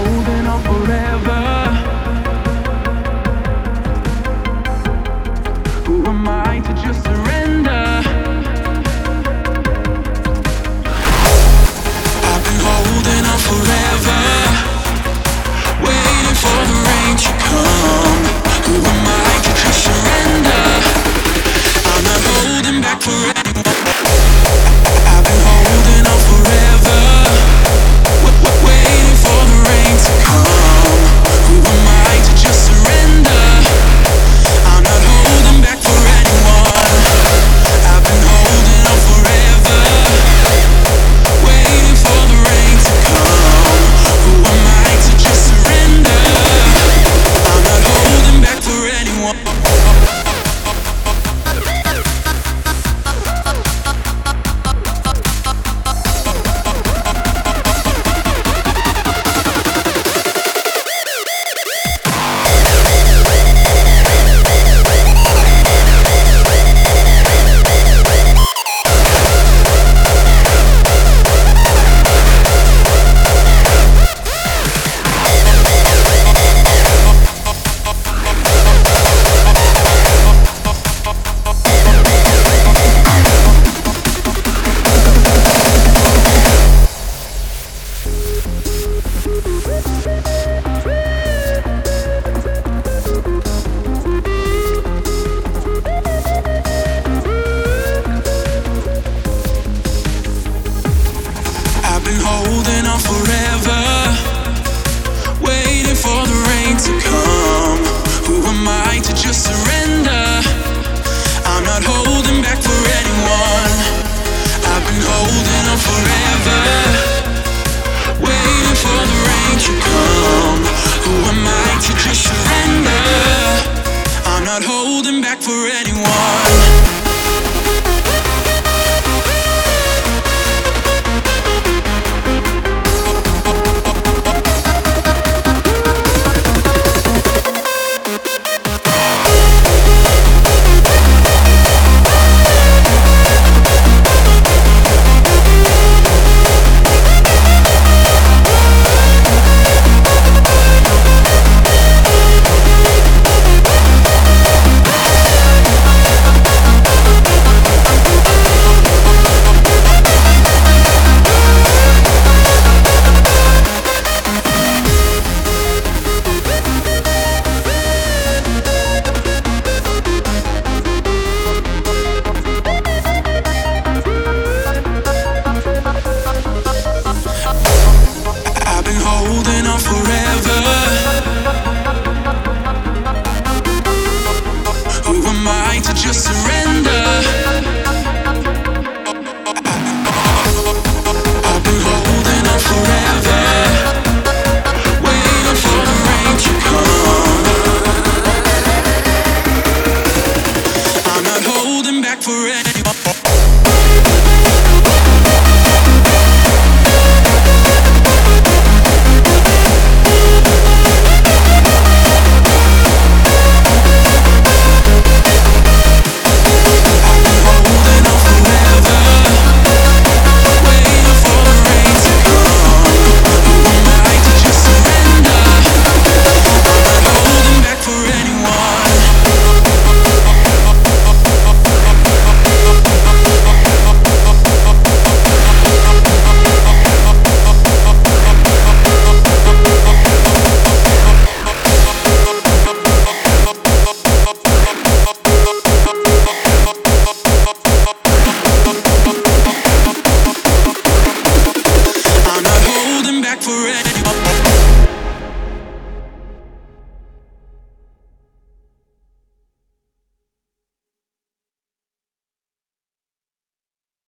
holding on forever. Who am I to just surrender? I've been holding on forever, waiting for the rain to come. Who am I to just surrender? I'm not holding back for anyone. I've been holding on forever, waiting for the rain to come. Who am I to just surrender? I'm not holding back for anyone. I've been holding on forever, waiting for the rain to come. Who am I to just surrender? I'm not holding back for anyone. I've been holding on forever, waiting for the rain to come. Who am I to just surrender? I'm not holding back for anyone. I've been holding on forever, waiting for the rain to come. Who am I to just surrender? I'm not holding back for anyone. Holding on forever.